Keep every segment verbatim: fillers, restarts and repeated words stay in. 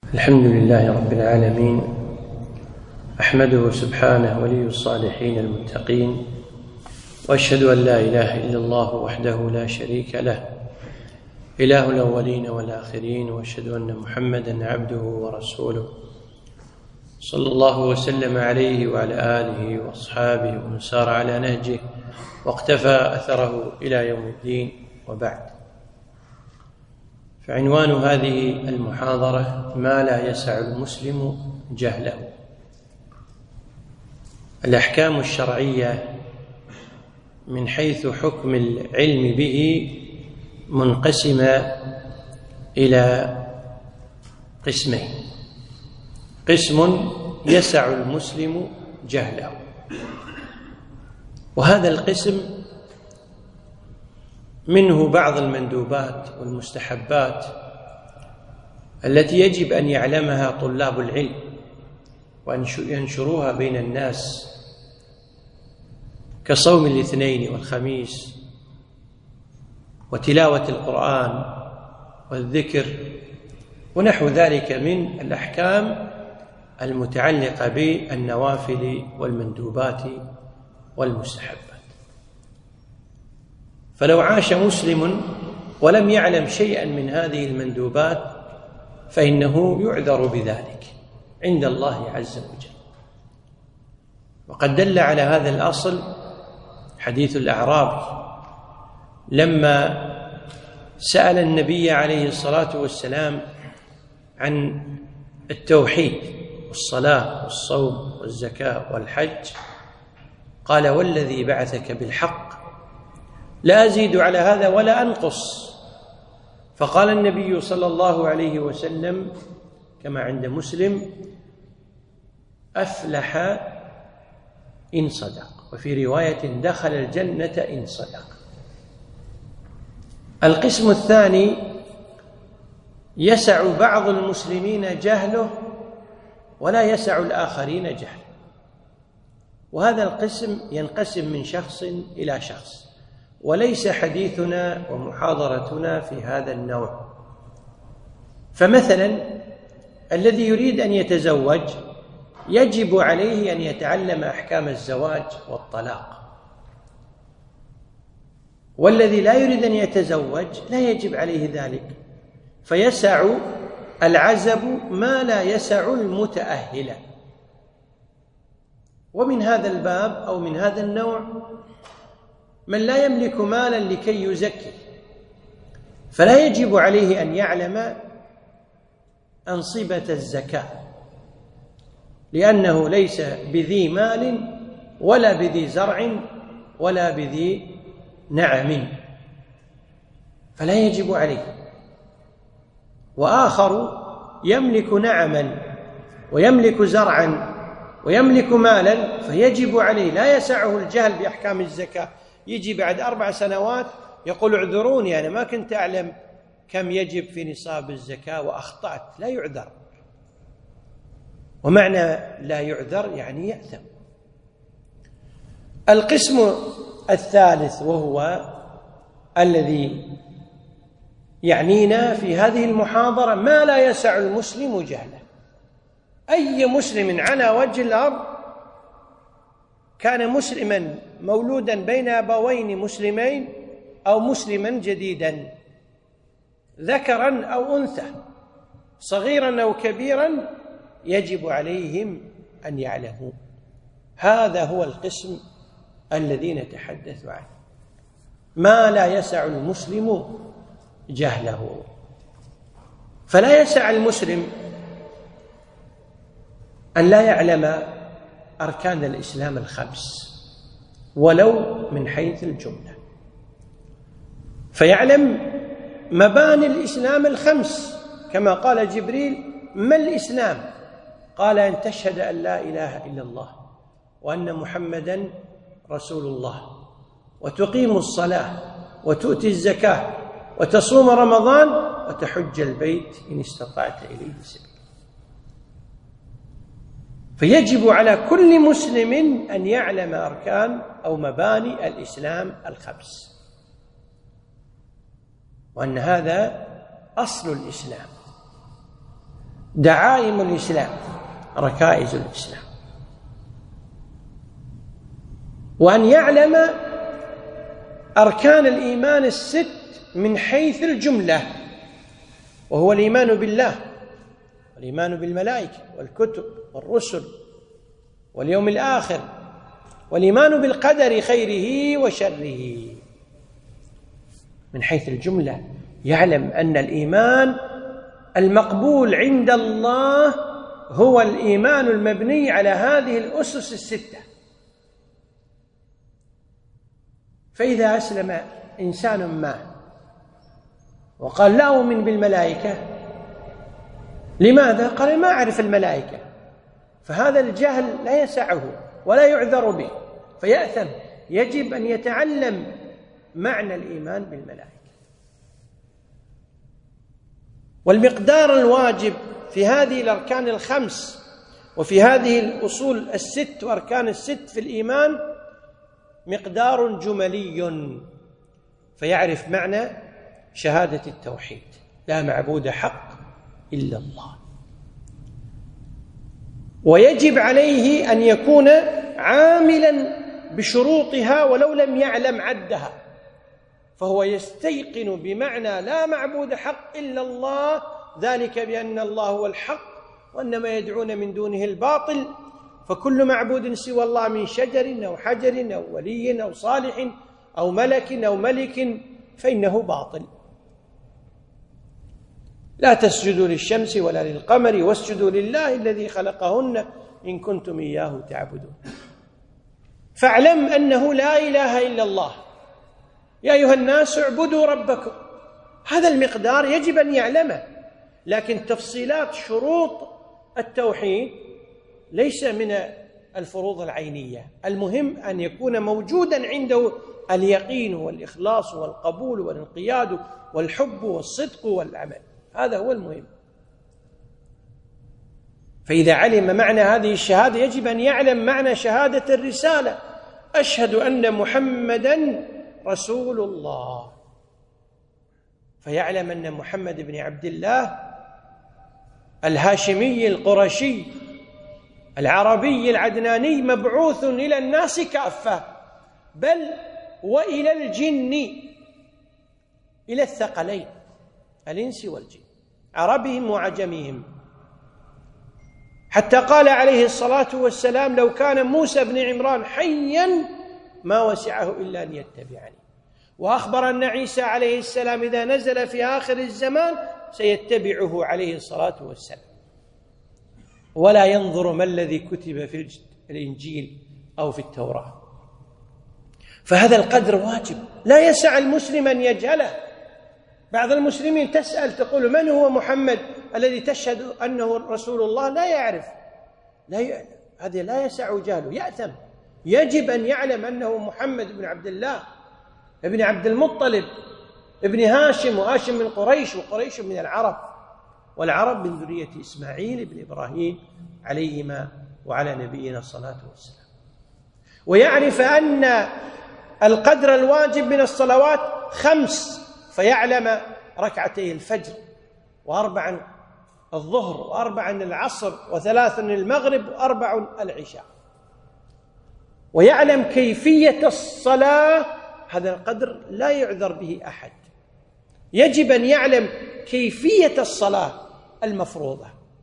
الحمد لله رب العالمين، أحمده سبحانه ولي الصالحين المتقين، وأشهد أن لا إله إلا الله وحده لا شريك له إله الأولين والآخرين، وأشهد أن محمدًا عبده ورسوله صلى الله وسلم عليه وعلى آله وأصحابه ومن سار على نهجه واقتفى أثره إلى يوم الدين، وبعد. فعنوان هذه المحاضرة: ما لا يسع المسلم جهله. الأحكام الشرعية من حيث حكم العلم به منقسمة إلى قسمين: قسم يسع المسلم جهله، وهذا القسم منه بعض المندوبات والمستحبات التي يجب أن يعلمها طلاب العلم وأن ينشروها بين الناس، كصوم الاثنين والخميس وتلاوة القرآن والذكر ونحو ذلك من الأحكام المتعلقة بالنوافل والمندوبات والمستحبات. فلو عاش مسلم ولم يعلم شيئا من هذه المندوبات فإنه يعذر بذلك عند الله عز وجل. وقد دل على هذا الأصل حديث الأعرابي لما سأل النبي عليه الصلاة والسلام عن التوحيد والصلاة والصوم والزكاة والحج، قال: والذي بعثك بالحق لا أزيد على هذا ولا أنقص. فقال النبي صلى الله عليه وسلم كما عند مسلم: أفلح إن صدق، وفي رواية: دخل الجنة إن صدق. القسم الثاني يسع بعض المسلمين جهله ولا يسع الآخرين جهله، وهذا القسم ينقسم من شخص إلى شخص، وليس حديثنا ومحاضرتنا في هذا النوع. فمثلا الذي يريد أن يتزوج يجب عليه أن يتعلم أحكام الزواج والطلاق، والذي لا يريد أن يتزوج لا يجب عليه ذلك، فيسع العزب ما لا يسع المتأهل. ومن هذا الباب أو من هذا النوع من لا يملك مالا لكي يزكي، فلا يجب عليه أن يعلم أنصبة الزكاة، لأنه ليس بذي مال ولا بذي زرع ولا بذي نعم، فلا يجب عليه. وآخر يملك نعما ويملك زرعا ويملك مالا فيجب عليه، لا يسعه الجهل بأحكام الزكاة، يجي بعد أربع سنوات يقول: اعذروني أنا ما كنت أعلم كم يجب في نصاب الزكاة وأخطأت. لا يعذر، ومعنى لا يعذر يعني يأثم. القسم الثالث وهو الذي يعنينا في هذه المحاضرة: ما لا يسع المسلم جهله. أي مسلم على وجه الأرض كان مسلما مولودا بين أبوين مسلمين أو مسلما جديدا، ذكرا أو أنثى، صغيرا أو كبيرا، يجب عليهم أن يعلموا. هذا هو القسم الذي نتحدث عنه: ما لا يسع المسلم جهله. فلا يسع المسلم أن لا يعلم أركان الإسلام الخمس ولو من حيث الجملة، فيعلم مباني الإسلام الخمس، كما قال جبريل: ما الإسلام؟ قال: أن تشهد أن لا إله إلا الله وأن محمدًا رسول الله، وتقيم الصلاة وتؤتي الزكاة وتصوم رمضان وتحج البيت إن استطعت إليه سبيلا. فيجب على كل مسلم أن يعلم أركان أو مباني الإسلام الخمس، وأن هذا أصل الإسلام. دعائم الإسلام، ركائز الإسلام، وأن يعلم أركان الإيمان الست من حيث الجملة، وهو الإيمان بالله، والإيمان بالملائكة والكتب والرسل واليوم الآخر، والإيمان بالقدر خيره وشره. من حيث الجملة يعلم أن الإيمان المقبول عند الله هو الإيمان المبني على هذه الأسس الستة. فإذا أسلم إنسان ما وقال لا أؤمن بالملائكة، لماذا؟ قال ما أعرف الملائكة، فهذا الجهل لا يسعه ولا يعذر به فيأثم. يجب أن يتعلم معنى الإيمان بالملائكة. والمقدار الواجب في هذه الأركان الخمس وفي هذه الأصول الست وأركان الست في الإيمان مقدار جملي، فيعرف معنى شهادة التوحيد، لا معبود حق إلا الله، ويجب عليه أن يكون عاملا بشروطها ولو لم يعلم عدها، فهو يستيقن بمعنى لا معبود حق إلا الله، ذلك بأن الله هو الحق وأن ما يدعون من دونه الباطل، فكل معبود سوى الله من شجر أو حجر أو ولي أو صالح أو ملك أو ملك فإنه باطل. لا تسجدوا للشمس ولا للقمر واسجدوا لله الذي خلقهن إن كنتم إياه تعبدون. فاعلم أنه لا إله إلا الله، يا أيها الناس اعبدوا ربكم. هذا المقدار يجب أن يعلمه، لكن تفصيلات شروط التوحيد ليس من الفروض العينية. المهم أن يكون موجودا عنده اليقين والإخلاص والقبول والانقياد والحب والصدق والعمل، هذا هو المهم. فإذا علم معنى هذه الشهادة يجب أن يعلم معنى شهادة الرسالة، أشهد أن محمدًا رسول الله، فيعلم أن محمد بن عبد الله الهاشمي القرشي العربي العدناني مبعوث إلى الناس كافة، بل وإلى الجن، إلى الثقلين الإنس والجن، عربهم وعجمهم، حتى قال عليه الصلاة والسلام لو كان موسى بن عمران حيا ما وسعه إلا أن يتبعني. وأخبر أن عيسى عليه السلام إذا نزل في آخر الزمان سيتبعه عليه الصلاة والسلام، ولا ينظر ما الذي كتب في الإنجيل أو في التوراة. فهذا القدر واجب، لا يسع المسلم أن يجهله. بعض المسلمين تسأل تقول من هو محمد الذي تشهد أنه رسول الله؟ لا يعرف، لا ي... هذا لا يسع جهله، يأثم. يجب أن يعلم أنه محمد بن عبد الله ابن عبد المطلب ابن هاشم، وهاشم من قريش، وقريش من العرب، والعرب من ذرية إسماعيل بن إبراهيم عليهما وعلى نبينا الصلاة والسلام. ويعرف أن القدر الواجب من الصلوات خمس، فيعلم ركعتي الفجر، وأربعا الظهر، وأربعا العصر، وثلاثا المغرب، وأربع العشاء. ويعلم كيفية الصلاة، هذا القدر لا يعذر به أحد. يجب أن يعلم كيفية الصلاة المفروضة،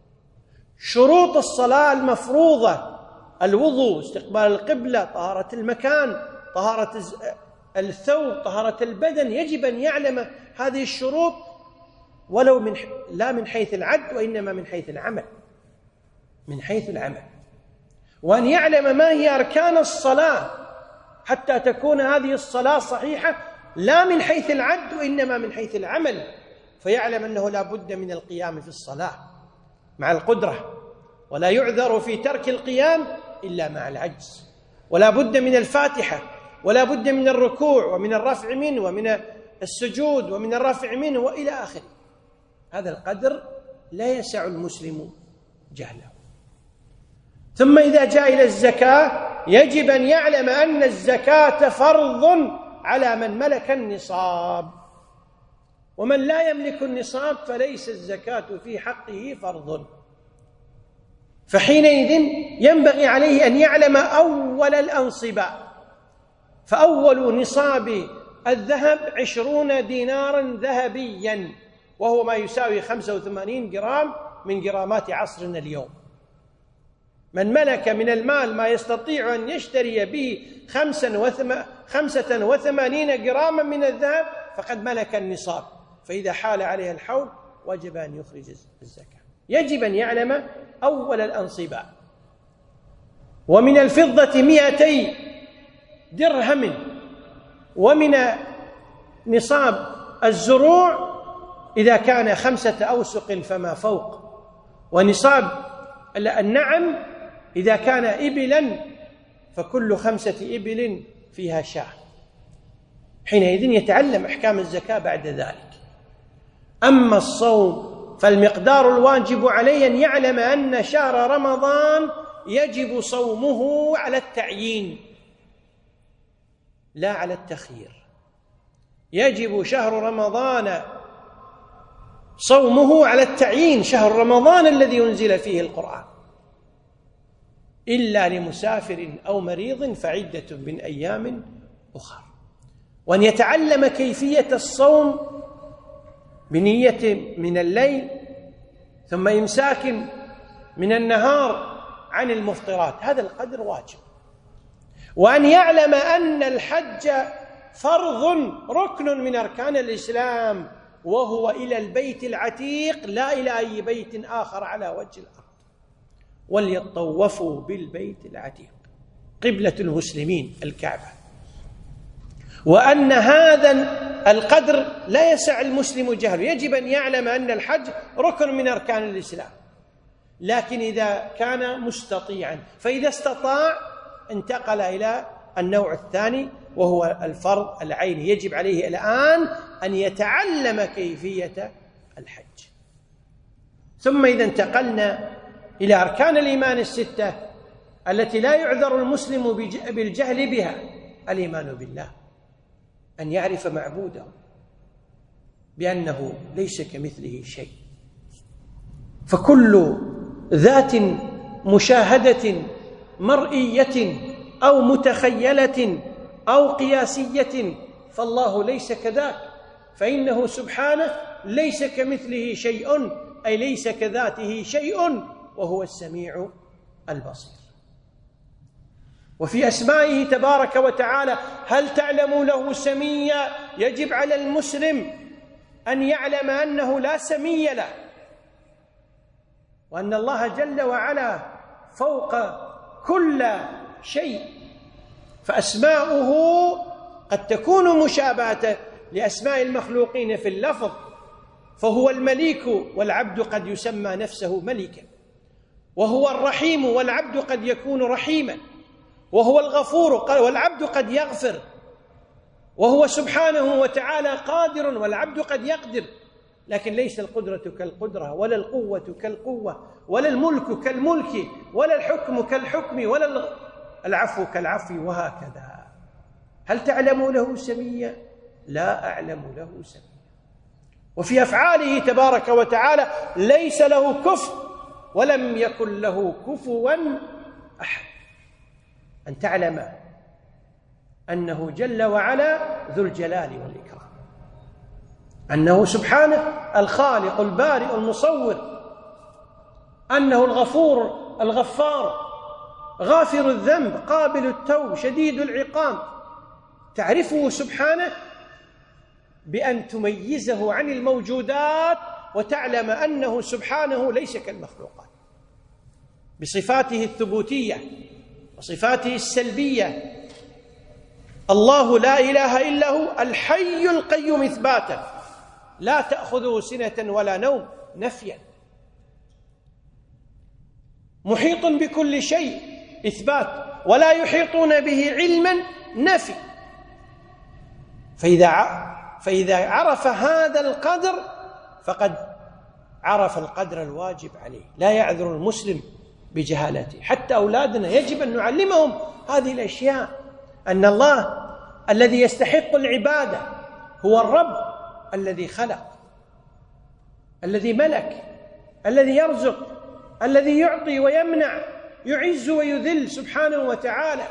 شروط الصلاة المفروضة، الوضوء، استقبال القبلة، طهارة المكان، طهارة الثوب، طهارة البدن. يجب أن يعلم هذه الشروط، ولو من لا من حيث العد وإنما من حيث العمل، من حيث العمل. وأن يعلم ما هي أركان الصلاة حتى تكون هذه الصلاة صحيحة، لا من حيث العد وإنما من حيث العمل، فيعلم أنه لا بد من القيام في الصلاة مع القدرة، ولا يعذر في ترك القيام إلا مع العجز، ولا بد من الفاتحة، ولا بد من الركوع ومن الرفع منه ومن السجود ومن الرفع منه وإلى آخره. هذا القدر لا يسع المسلم جهله. ثم إذا جاء إلى الزكاة يجب أن يعلم أن الزكاة فرض على من ملك النصاب، ومن لا يملك النصاب فليس الزكاة في حقه فرض. فحينئذ ينبغي عليه أن يعلم أول الأنصبة. فأول نصاب الذهب عشرون دينارا ذهبيا، وهو ما يساوي خمسة وثمانين جرام من جرامات عصرنا اليوم. من ملك من المال ما يستطيع أن يشتري به خمسة وثمانين جراما من الذهب فقد ملك النصاب، فإذا حال عليه الحول وجب أن يخرج الزكاة. يجب أن يعلم أول الأنصبة. ومن الفضة مئتي درهم، ومن نصاب الزروع إذا كان خمسة أوسق فما فوق، ونصاب النعم إذا كان إبلا فكل خمسة إبل فيها شاة. حينئذ يتعلم أحكام الزكاة بعد ذلك. أما الصوم فالمقدار الواجب عليه أن يعلم أن شهر رمضان يجب صومه على التعيين لا على التخيير. يجب شهر رمضان صومه على التعيين، شهر رمضان الذي ينزل فيه القرآن، إلا لمسافر أو مريض فعدة من أيام أخرى. وأن يتعلم كيفية الصوم بنية من الليل ثم إمساك من النهار عن المفطرات، هذا القدر واجب. وأن يعلم أن الحج فرض ركن من أركان الإسلام، وهو إلى البيت العتيق لا إلى أي بيت آخر على وجه الأرض. وليطوفوا بالبيت العتيق قبلة المسلمين الكعبة. وأن هذا القدر لا يسع المسلم جهله، يجب أن يعلم أن الحج ركن من أركان الإسلام، لكن إذا كان مستطيعا، فإذا استطاع انتقل إلى النوع الثاني وهو الفرض العيني، يجب عليه الآن أن يتعلم كيفية الحج. ثم إذا انتقلنا إلى أركان الإيمان الستة التي لا يعذر المسلم بالجهل بها: الإيمان بالله، أن يعرف معبوده بأنه ليس كمثله شيء، فكل ذات مشاهدة مرئية أو متخيلة أو قياسية فالله ليس كذاك، فإنه سبحانه ليس كمثله شيء، أي ليس كذاته شيء، وهو السميع البصير. وفي أسمائه تبارك وتعالى: هل تعلم له سميا؟ يجب على المسلم أن يعلم أنه لا سمي له، وأن الله جل وعلا فوق كل شيء، فأسماؤه قد تكون مشابهة لأسماء المخلوقين في اللفظ، فهو المليك والعبد قد يسمى نفسه ملكا، وهو الرحيم والعبد قد يكون رحيما، وهو الغفور والعبد قد يغفر، وهو سبحانه وتعالى قادر والعبد قد يقدر، لكن ليس القدرة كالقدرة، ولا القوة كالقوة، ولا الملك كالملك، ولا الحكم كالحكم، ولا العفو كالعفو، وهكذا. هل تعلم له سميا؟ لا أعلم له سميا. وفي أفعاله تبارك وتعالى ليس له كفء ولم يكن له كفوا أحد. أن تعلم أنه جل وعلا ذو الجلال والإكرام، أنه سبحانه الخالق البارئ المصور، أنه الغفور الغفار، غافر الذنب، قابل التوب، شديد العقاب. تعرفه سبحانه بأن تميزه عن الموجودات، وتعلم أنه سبحانه ليس كالمخلوقات، بصفاته الثبوتية وصفاته السلبية. الله لا إله إلا هو الحي القيوم إثباتا، لا تأخذه سنة ولا نوم نفيا، محيط بكل شيء إثبات، ولا يحيطون به علما نفي. فإذا فإذا عرف هذا القدر فقد عرف القدر الواجب عليه. لا يعذر المسلم بجهالته. حتى أولادنا يجب أن نعلمهم هذه الأشياء، أن الله الذي يستحق العبادة هو الرب الذي خلق، الذي ملك، الذي يرزق، الذي يعطي ويمنع، يعز ويذل سبحانه وتعالى.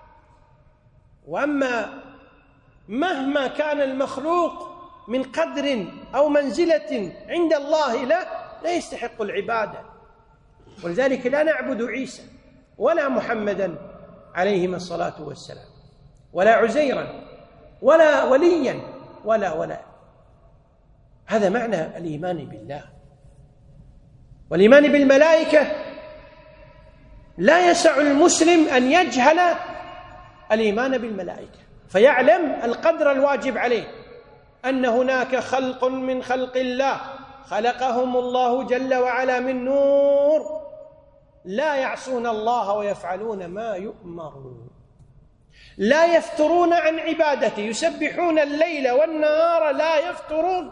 وأما مهما كان المخلوق من قدر أو منزلة عند الله له لا يستحق العبادة. ولذلك لا نعبد عيسى ولا محمدا عليهما الصلاة والسلام، ولا عزيرا ولا وليا ولا ولا. هذا معنى الإيمان بالله. والإيمان بالملائكة لا يسع المسلم أن يجهل الإيمان بالملائكة، فيعلم القدر الواجب عليه، أن هناك خلق من خلق الله خلقهم الله جل وعلا من نور لا يعصون الله ويفعلون ما يؤمرون، لا يفترون عن عبادته، يسبحون الليل والنهار لا يفترون.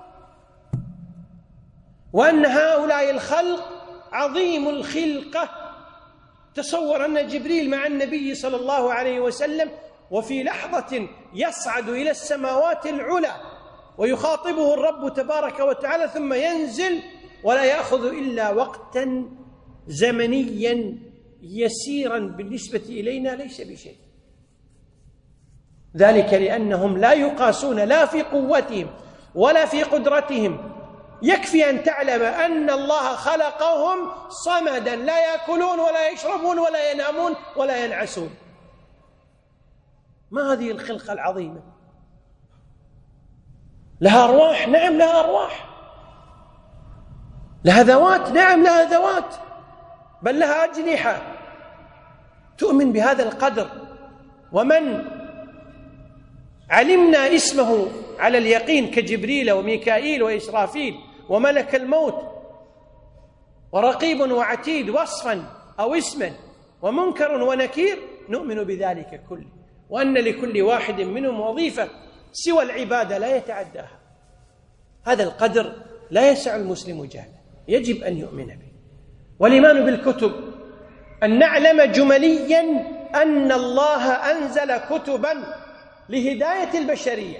وأن هؤلاء الخلق عظيم الخلقة. تصور أن جبريل مع النبي صلى الله عليه وسلم وفي لحظة يصعد إلى السماوات العلى ويخاطبه الرب تبارك وتعالى ثم ينزل ولا يأخذ إلا وقتا زمنيا يسيرا بالنسبة إلينا ليس بشيء. ذلك لأنهم لا يقاسون لا في قوتهم ولا في قدرتهم. يكفي أن تعلم أن الله خلقهم صمدا لا يأكلون ولا يشربون ولا ينامون ولا ينعسون. ما هذه الخلقة العظيمة؟ لها أرواح؟ نعم لها أرواح. لها ذوات؟ نعم لها ذوات، بل لها أجنحة. تؤمن بهذا القدر. ومن علمنا اسمه على اليقين كجبريل وميكائيل وإسرافيل وملك الموت ورقيب وعتيد وصفا أو اسما ومنكر ونكير، نؤمن بذلك كله، وأن لكل واحد منهم وظيفة سوى العبادة لا يتعداها. هذا القدر لا يسع المسلم جهله، يجب أن يؤمن به. والإيمان بالكتب أن نعلم جمليا أن الله أنزل كتبا لهداية البشرية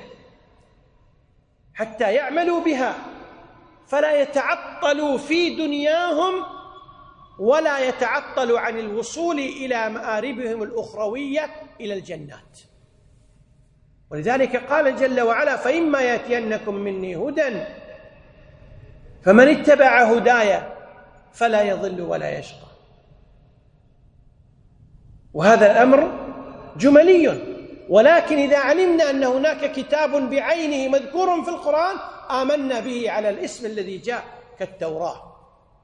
حتى يعملوا بها فلا يتعطلوا في دنياهم ولا يتعطلوا عن الوصول إلى مآربهم الأخروية إلى الجنات. ولذلك قال جل وعلا: فإما يأتينكم مني هدى فمن اتبع هداي فلا يضل ولا يشقى. وهذا الأمر جملي، ولكن إذا علمنا أن هناك كتاب بعينه مذكور في القرآن آمنا به على الاسم الذي جاء، كالتوراة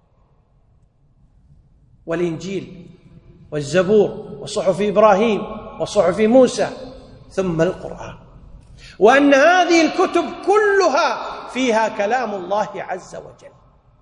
والإنجيل والزبور وصحف إبراهيم وصحف موسى ثم القرآن. وأن هذه الكتب كلها فيها كلام الله عز وجل،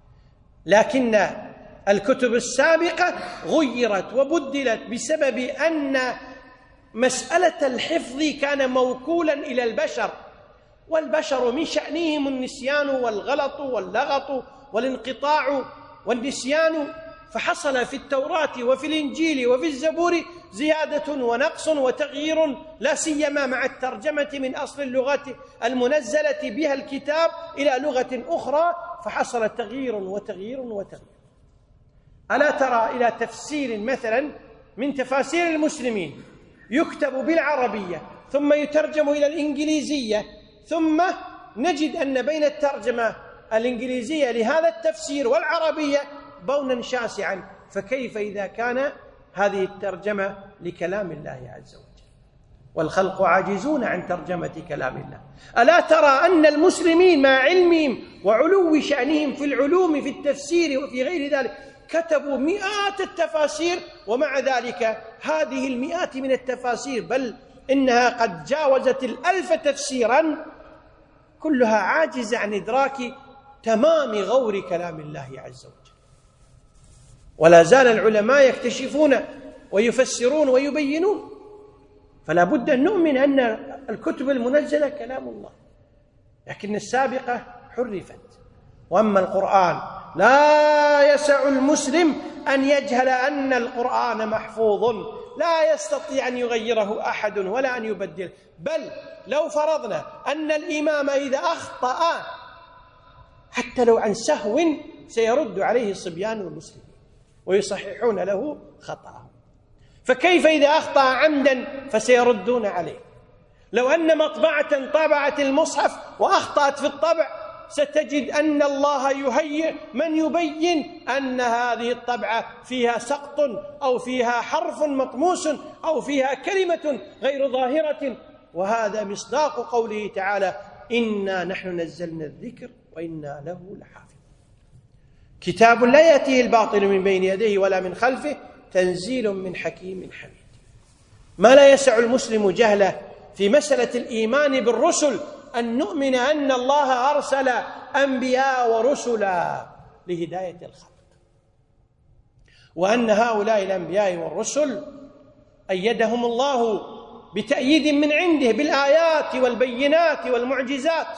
لكن الكتب السابقة غيرت وبدلت بسبب أن مسألة الحفظ كان موكولا إلى البشر، والبشر من شأنهم النسيان والغلط واللغط والانقطاع والنسيان، فحصل في التوراة وفي الإنجيل وفي الزبور زيادة ونقص وتغيير، لا سيما مع الترجمة من أصل اللغات المنزلة بها الكتاب إلى لغة أخرى، فحصل تغيير وتغيير وتغيير. ألا ترى إلى تفسير مثلا من تفاسير المسلمين يكتب بالعربية ثم يترجم إلى الإنجليزية، ثم نجد أن بين الترجمة الإنجليزية لهذا التفسير والعربية بونا شاسعا، فكيف إذا كان هذه الترجمة لكلام الله عز وجل؟ والخلق عاجزون عن ترجمة كلام الله. ألا ترى أن المسلمين مع علمهم وعلو شأنهم في العلوم في التفسير وفي غير ذلك كتبوا مئات التفاسير، ومع ذلك هذه المئات من التفاسير بل إنها قد جاوزت الألف تفسيرا كلها عاجزة عن إدراك تمام غور كلام الله عز وجل. ولا زال العلماء يكتشفون ويفسرون ويبينون. فلا بد أن نؤمن أن الكتب المنزلة كلام الله، لكن السابقة حرفت. وأما القرآن لا يسع المسلم أن يجهل أن القرآن محفوظ لا يستطيع أن يغيره أحد ولا أن يبدله. بل لو فرضنا أن الإمام إذا أخطأ حتى لو عن سهو سيرد عليه صبيان المسلمين، ويصححون له خطأه. فكيف إذا أخطأ عمدا فسيردون عليه؟ لو أن مطبعة طبعت المصحف وأخطأت في الطبع ستجد أن الله يهيئ من يبين أن هذه الطبعة فيها سقط أو فيها حرف مطموس أو فيها كلمة غير ظاهرة. وهذا مصداق قوله تعالى: إنا نحن نزلنا الذكر وإنا له لحافظون. كتاب لا يأتيه الباطل من بين يديه ولا من خلفه تنزيل من حكيم حميد. ما لا يسع المسلم جهله في مسألة الإيمان بالرسل أن نؤمن أن الله أرسل أنبياء ورسلا لهداية الخلق، وأن هؤلاء الأنبياء والرسل أيدهم الله بتأييد من عنده بالآيات والبينات والمعجزات.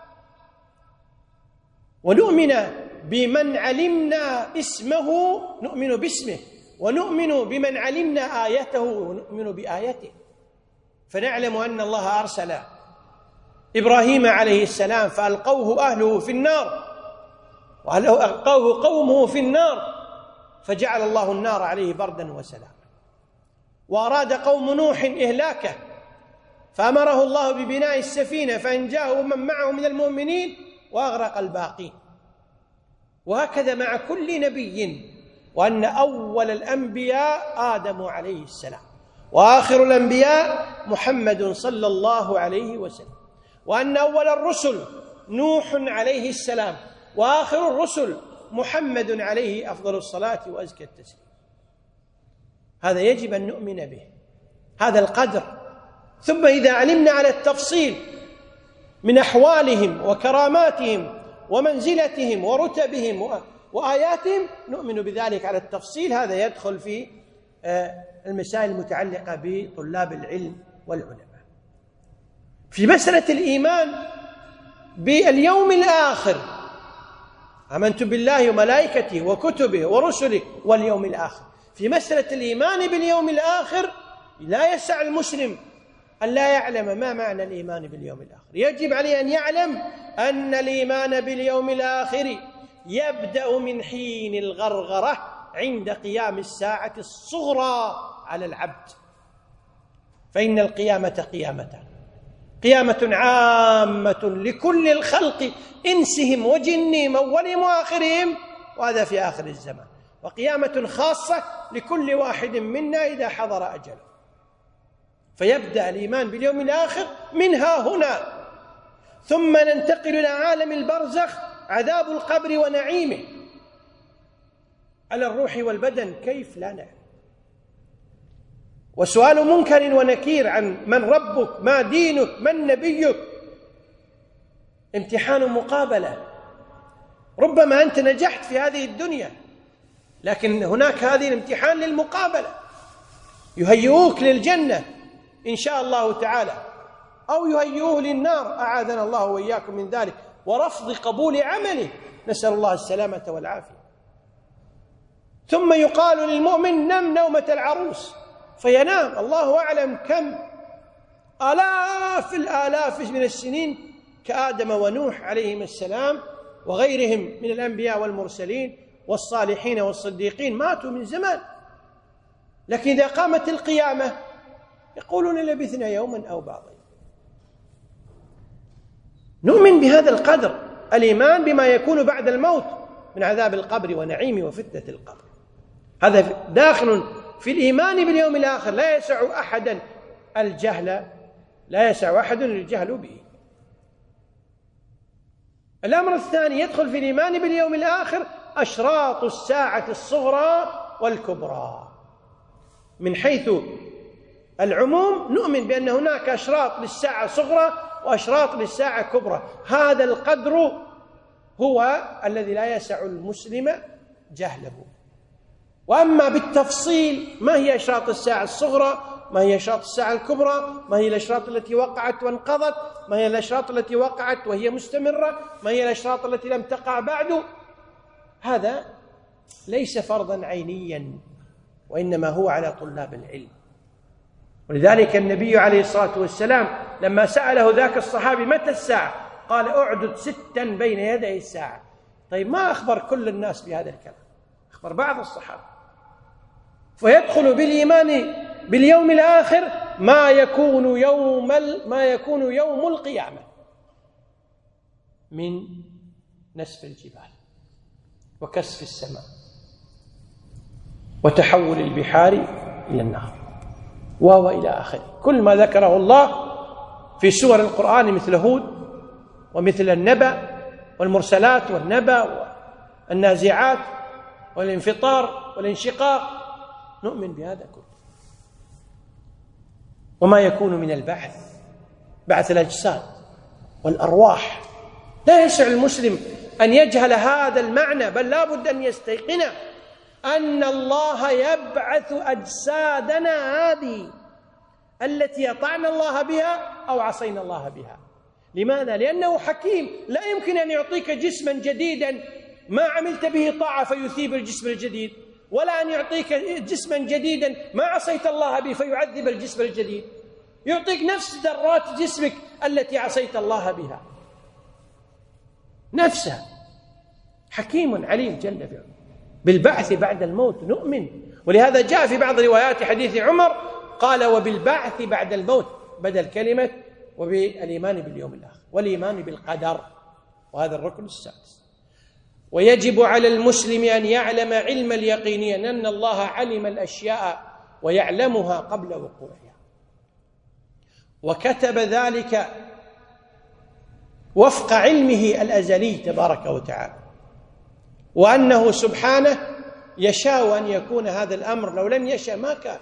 ونؤمن بمن علمنا اسمه نؤمن باسمه، ونؤمن بمن علمنا آيته ونؤمن بآيته. فنعلم أن الله أرسل إبراهيم عليه السلام فألقوه أهله في النار، وألقوه قومه في النار، فجعل الله النار عليه بردا وسلاما. وأراد قوم نوح إهلاكه فأمره الله ببناء السفينة فأنجاه ومن معه من المؤمنين وأغرق الباقين. وهكذا مع كل نبي، وأن أول الأنبياء آدم عليه السلام، وآخر الأنبياء محمد صلى الله عليه وسلم، وأن أول الرسل نوح عليه السلام، وآخر الرسل محمد عليه أفضل الصلاة وأزكى التسليم. هذا يجب أن نؤمن به، هذا القدر. ثم إذا علمنا على التفصيل من أحوالهم وكراماتهم ومنزلتهم ورتبهم وآياتهم نؤمن بذلك على التفصيل. هذا يدخل في المسائل المتعلقة بطلاب العلم والعلماء. في مسألة الإيمان باليوم الآخر، آمنت بالله وملائكته وكتبه ورسله واليوم الآخر. في مسألة الإيمان باليوم الآخر لا يسع المسلم أن لا يعلم ما معنى الإيمان باليوم الآخر. يجب عليه أن يعلم أن الإيمان باليوم الآخر يبدأ من حين الغرغرة عند قيام الساعة الصغرى على العبد. فإن القيامة قيامتان: قيامة عامة لكل الخلق إنسهم وجنهم أولهم وآخرهم، وهذا في آخر الزمان، وقيامة خاصة لكل واحد منا إذا حضر أجله. فيبدأ الإيمان باليوم الآخر منها هنا، ثم ننتقل إلى عالم البرزخ، عذاب القبر ونعيمه على الروح والبدن كيف لا نعلم، وسؤال منكر ونكير عن من ربك، ما دينك، من نبيك، امتحان مقابلة. ربما أنت نجحت في هذه الدنيا، لكن هناك هذه الامتحان للمقابلة، يهيئوك للجنة إن شاء الله تعالى، أو يهيئوه للنار، أعاذنا الله وإياكم من ذلك، ورفض قبول عمله، نسأل الله السلامة والعافية. ثم يقال للمؤمن: نم نومة العروس، فينام. الله أعلم كم آلاف الآلاف من السنين كآدم ونوح عليهم السلام وغيرهم من الأنبياء والمرسلين والصالحين والصديقين ماتوا من زمان، لكن إذا قامت القيامة يقولون لبثنا يوما أو بعض يوم. نؤمن بهذا القدر، الإيمان بما يكون بعد الموت من عذاب القبر ونعيم وفتنة القبر، هذا داخل في الإيمان باليوم الآخر. لا يسع أحدا الجهل، لا يسع أحد الجهل به. الأمر الثاني يدخل في الإيمان باليوم الآخر أشراط الساعة الصغرى والكبرى. من حيث العموم نؤمن بأن هناك أشراط للساعة صغرى وأشراط للساعة كبرى. هذا القدر هو الذي لا يسع المسلم جهله. وأما بالتفصيل، ما هي أشراط الساعة الصغرى، ما هي أشراط الساعة الكبرى، ما هي الأشراط التي وقعت وانقضت، ما هي الأشراط التي وقعت وهي مستمرة، ما هي الأشراط التي لم تقع بعد، هذا ليس فرضا عينيا، وإنما هو على طلاب العلم. ولذلك النبي عليه الصلاة والسلام لما سأله ذاك الصحابي متى الساعة، قال: أعدد ستا بين يدي الساعة. طيب ما أخبر كل الناس بهذا الكلام، أخبر بعض الصحابة. فيدخل بالإيمان باليوم الآخر ما يكون يوم ما يكون يوم القيامة من نسف الجبال وكسف السماء وتحول البحار إلى النار وإلى آخره. كل ما ذكره الله في سور القرآن مثل هود ومثل النبأ والمرسلات والنبأ والنازعات والانفطار والانشقاق نؤمن بهذا كله. وما يكون من البعث، بعث الأجساد والأرواح، لا يسع المسلم أن يجهل هذا المعنى، بل لا بد أن يستيقن أن الله يبعث أجسادنا هذه التي أطعنا الله بها أو عصينا الله بها. لماذا؟ لأنه حكيم، لا يمكن أن يعطيك جسما جديدا ما عملت به طاعة فيثيب الجسم الجديد، ولا أن يعطيك جسما جديدا ما عصيت الله به فيعذب الجسم الجديد. يعطيك نفس ذرات جسمك التي عصيت الله بها نفسها. حكيم عليم جل وعلا. بالبعث بعد الموت نؤمن، ولهذا جاء في بعض روايات حديث عمر قال وبالبعث بعد الموت بدل كلمة وبالإيمان باليوم الآخر والإيمان بالقدر، وهذا الركن السادس. ويجب على المسلم أن يعلم علم اليقين أن الله علم الأشياء ويعلمها قبل وقوعها، وكتب ذلك وفق علمه الأزلي تبارك وتعالى، وأنه سبحانه يشاء أن يكون هذا الأمر، لو لم يشاء ما كان،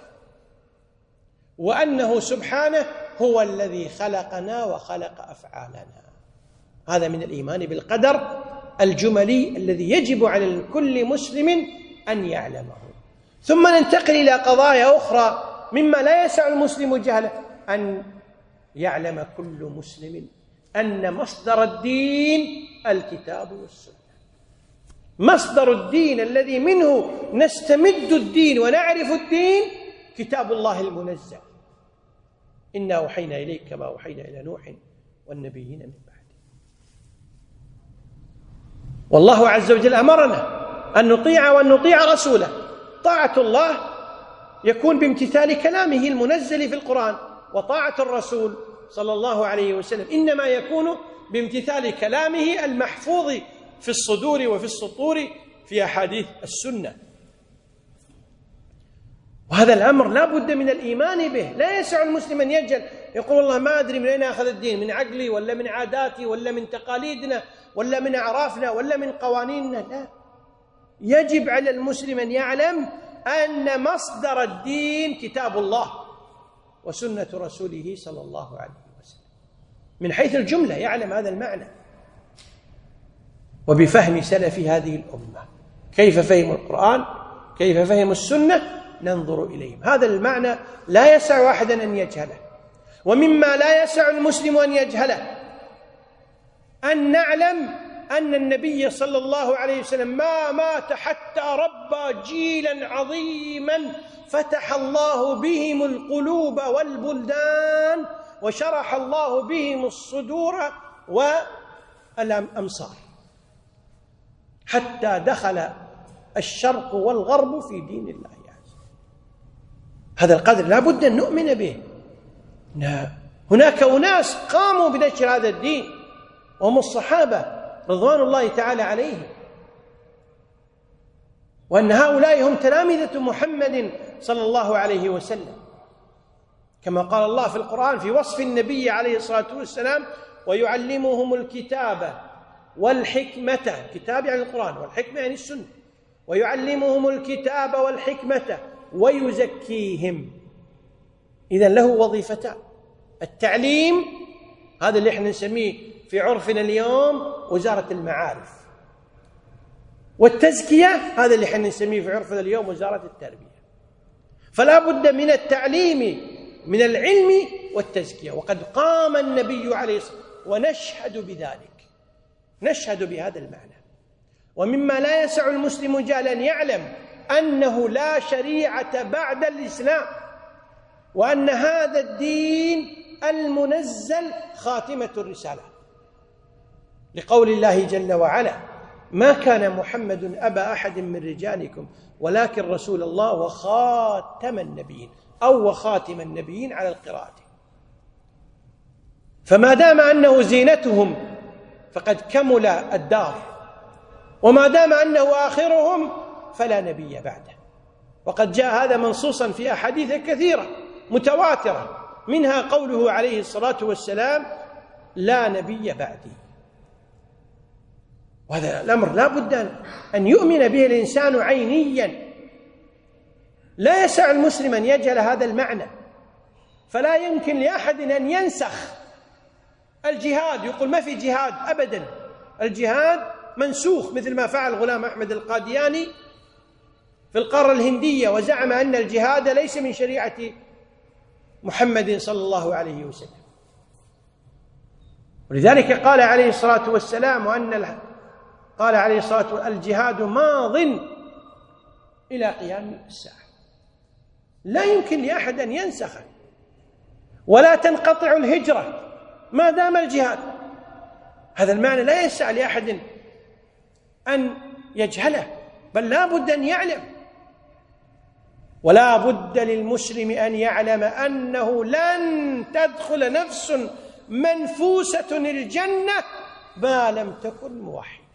وأنه سبحانه هو الذي خلقنا وخلق أفعالنا. هذا من الإيمان بالقدر الجملي الذي يجب على كل مسلم أن يعلمه. ثم ننتقل إلى قضايا أخرى مما لا يسع المسلم جهله، أن يعلم كل مسلم أن مصدر الدين الكتاب والسنة. مصدر الدين الذي منه نستمد الدين ونعرف الدين كتاب الله المنزل. إنا أوحينا إليك كما أوحينا إلى نوح والنبيين من بعده. والله عز وجل أمرنا أن نطيع وأن نطيع رسوله. طاعة الله يكون بامتثال كلامه المنزل في القرآن، وطاعة الرسول صلى الله عليه وسلم إنما يكون بامتثال كلامه المحفوظ في الصدور وفي السطور في أحاديث السنة. وهذا الأمر لا بد من الإيمان به. لا يسع المسلم أن يجهل يقول والله ما أدري من أين أخذ الدين، من عقلي ولا من عاداتي ولا من تقاليدنا ولا من أعرافنا ولا من قوانيننا. لا، يجب على المسلم أن يعلم أن مصدر الدين كتاب الله وسنة رسوله صلى الله عليه وسلم. من حيث الجملة يعلم هذا المعنى، وبفهم سلف هذه الأمة كيف فهموا القرآن كيف فهموا السنة ننظر إليهم. هذا المعنى لا يسع أحدا أن يجهله. ومما لا يسع المسلم أن يجهله أن نعلم أن النبي صلى الله عليه وسلم ما مات حتى ربى جيلا عظيما فتح الله بهم القلوب والبلدان وشرح الله بهم الصدور والأمصار، حتى دخل الشرق والغرب في دين الله عز وجل. هذا القدر لا بد أن نؤمن به. هناك أناس قاموا بنشر هذا الدين وهم الصحابة رضوان الله تعالى عليهم، وأن هؤلاء هم تلامذة محمد صلى الله عليه وسلم، كما قال الله في القرآن في وصف النبي عليه الصلاة والسلام ويعلمهم الكتاب والحكمة. كتاب يعني القرآن، والحكمة يعني السنة. ويعلمهم الكتاب والحكمة ويزكيهم. إذن له وظيفتان: التعليم، هذا اللي احنا نسميه في عرفنا اليوم وزارة المعارف، والتزكية هذا اللي احنا نسميه في عرفنا اليوم وزارة التربية. فلا بد من التعليم، من العلم والتزكية، وقد قام النبي عليه الصلاة والسلام ونشهد بذلك، نشهد بهذا المعنى. ومما لا يسع المسلم جهلا أن يعلم أنه لا شريعة بعد الإسلام، وأن هذا الدين المنزل خاتمة الرسالة، لقول الله جل وعلا: ما كان محمد أبا أحد من رجالكم ولكن رسول الله وخاتم النبيين، أو وخاتم النبيين على القراءة. فما دام أنه زينتهم فقد كمل الدار، وما دام أنه آخرهم فلا نبي بعده. وقد جاء هذا منصوصا في أحاديث كثيرة متواترة، منها قوله عليه الصلاة والسلام: لا نبي بعدي. وهذا الأمر لا بد أن يؤمن به الإنسان عينيا. لا يسع المسلم أن يجهل هذا المعنى، فلا يمكن لأحد أن ينسخ الجهاد، يقول ما في جهاد أبدا، الجهاد منسوخ، مثل ما فعل غلام أحمد القادياني في القارة الهندية، وزعم أن الجهاد ليس من شريعة محمد صلى الله عليه وسلم. ولذلك قال عليه الصلاة والسلام وأن قال عليه الصلاة والسلام: الجهاد ماض إلى قيام الساعة. لا يمكن لأحد أن ينسخه، ولا تنقطع الهجرة ما دام الجهاد. هذا المعنى لا يسع لأحد أن يجهله، بل لا بد أن يعلم. ولا بد للمسلم أن يعلم أنه لن تدخل نفس منفوسة الجنة ما لم تكن موحدة.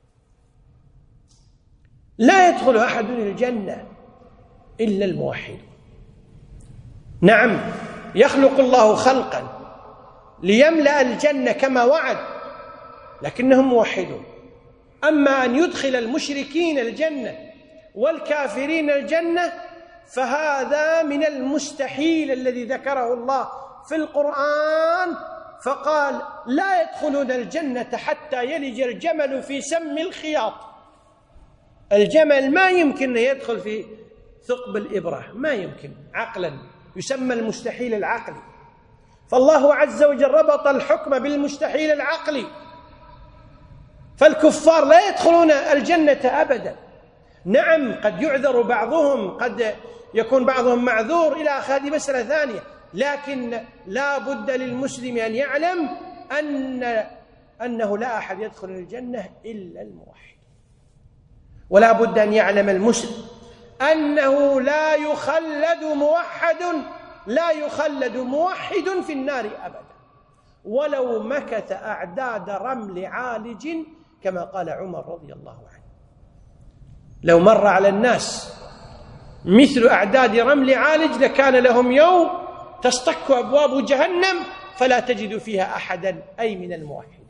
لا يدخل أحد الجنة إلا الموحد. نعم، يخلق الله خلقا ليملأ الجنة كما وعد، لكنهم موحدون. أما أن يدخل المشركين الجنة والكافرين الجنة فهذا من المستحيل الذي ذكره الله في القرآن، فقال: لا يدخلون الجنة حتى يلج الجمل في سم الخياط. الجمل ما يمكن أن يدخل في ثقب الإبرة، ما يمكن عقلا، يسمى المستحيل العقلي. فالله عز وجل ربط الحكم بالمستحيل العقلي، فالكفار لا يدخلون الجنة أبدا. نعم، قد يعذر بعضهم، قد يكون بعضهم معذور إلى آخر، هذه مسألة ثانية، لكن لا بد للمسلم أن يعلم أن أنه لا أحد يدخل الجنة إلا الموحد. ولا بد أن يعلم المسلم أنه لا يخلد موحد لا يخلد موحد في النار أبدا، ولو مكث أعداد رمل عالج، كما قال عمر رضي الله عنه: لو مر على الناس مثل أعداد رمل عالج لكان لهم يوم تصطك أبواب جهنم فلا تجد فيها أحدا، أي من الموحدين.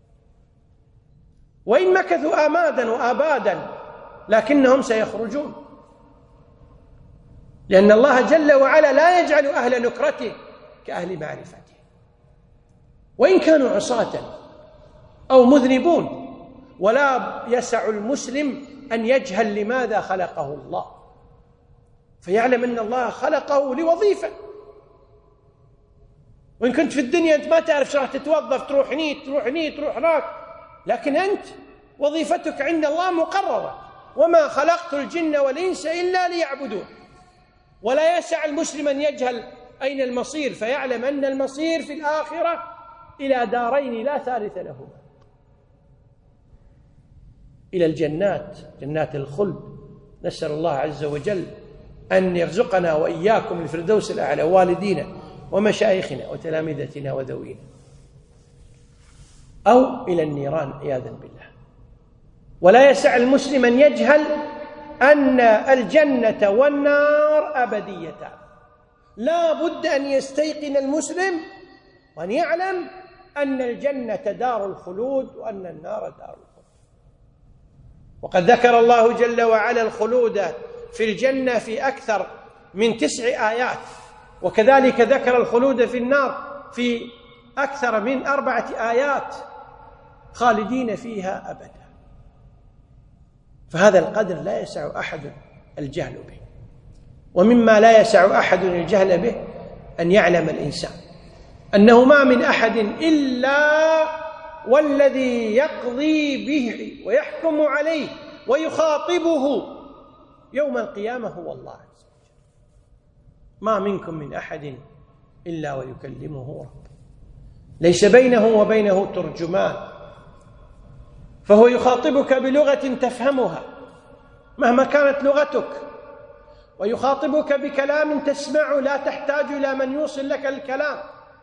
وإن مكثوا آمادا وآبادا لكنهم سيخرجون، لأن الله جل وعلا لا يجعل أهل نكرته كأهل معرفته. وإن كانوا عصاة أو مذنبون، ولا يسع المسلم أن يجهل لماذا خلقه الله، فيعلم أن الله خلقه لوظيفة. وإن كنت في الدنيا أنت ما تعرف شو راح تتوظف، تروح هني تروح هني تروح هناك، لكن أنت وظيفتك عند الله مقررة: وما خلقت الجن والإنس إلا ليعبدون. ولا يسع المسلم أن يجهل أين المصير، فيعلم أن المصير في الآخرة إلى دارين لا ثالث لهما: إلى الجنات، جنات الخلد، نسأل الله عز وجل أن يرزقنا وإياكم الفردوس الأعلى، والدينا ومشايخنا وتلامذتنا وذوينا، أو إلى النيران عياذا بالله. ولا يسع المسلم أن يجهل أن الجنة والنار أبديتان. لا بد أن يستيقن المسلم وأن يعلم أن الجنة دار الخلود وأن النار دار الخلود. وقد ذكر الله جل وعلا الخلود في الجنة في أكثر من تسع آيات، وكذلك ذكر الخلود في النار في أكثر من أربعة آيات، خالدين فيها أبدا. فهذا القدر لا يسع أحد الجهل به. ومما لا يسع أحد الجهل به أن يعلم الإنسان أنه ما من أحد إلا والذي يقضي به ويحكم عليه ويخاطبه يوم القيامة هو الله عز وجل. ما منكم من أحد إلا ويكلمه ربه، ليس بينه وبينه ترجمان، فهو يخاطبك بلغة تفهمها مهما كانت لغتك، ويخاطبك بكلام تسمعه لا تحتاج إلى من يوصل لك الكلام.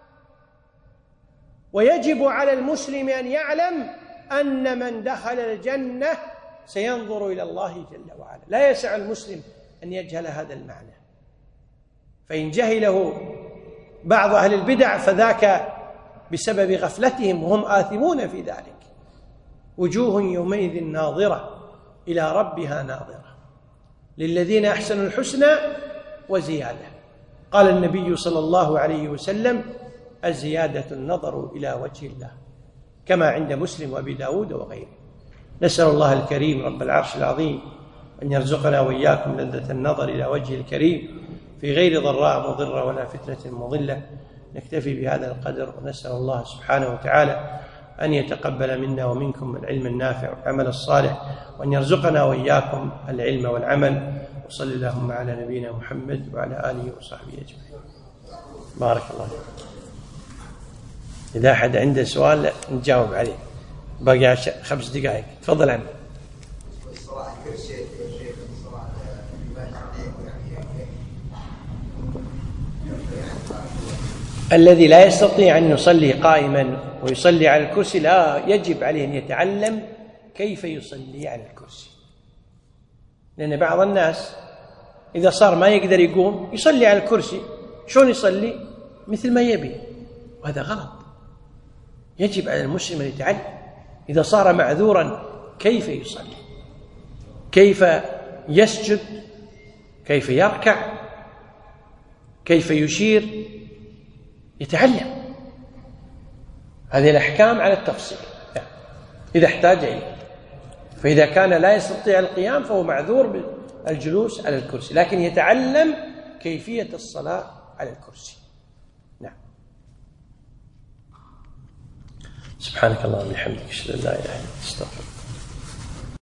ويجب على المسلم أن يعلم أن من دخل الجنة سينظر إلى الله جل وعلا. لا يسع المسلم أن يجهل هذا المعنى، فإن جهله بعض أهل البدع فذاك بسبب غفلتهم وهم آثمون في ذلك. وجوه يومئذ ناظرة إلى ربها ناظرة للذين أحسنوا الحسنى وزيادة. قال النبي صلى الله عليه وسلم: الزيادة النظر إلى وجه الله، كما عند مسلم وأبي داود وغيره. نسأل الله الكريم رب العرش العظيم أن يرزقنا وإياكم لذة النظر إلى وجه الكريم في غير ضراء مضرة ولا فتنة مضلة. نكتفي بهذا القدر، ونسأل الله سبحانه وتعالى أن يتقبل منا ومنكم العلم النافع والعمل الصالح، وأن يرزقنا وإياكم العلم والعمل. وصلى اللهم على نبينا محمد وعلى آله وصحبه أجمعين. بارك الله فيك. إذا أحد عنده سؤال نجاوب عليه، باقي خمس دقائق. تفضل عنه. الذي لا يستطيع أن يصلي قائما ويصلي على الكرسي لا يجب عليه أن يتعلم كيف يصلي على الكرسي، لأن بعض الناس إذا صار ما يقدر يقوم يصلي على الكرسي. شلون يصلي؟ مثل ما يبي، وهذا غلط. يجب على المسلم أن يتعلم إذا صار معذورا كيف يصلي، كيف يسجد، كيف يركع، كيف يشير، يتعلم هذه الأحكام على التفصيل إذا احتاج إليه. فإذا كان لا يستطيع القيام فهو معذور بالجلوس على الكرسي، لكن يتعلم كيفية الصلاة على الكرسي. نعم. سبحانك اللهم وبحمدك، أشهد أن لا إله إلا أنت، أستغفرك.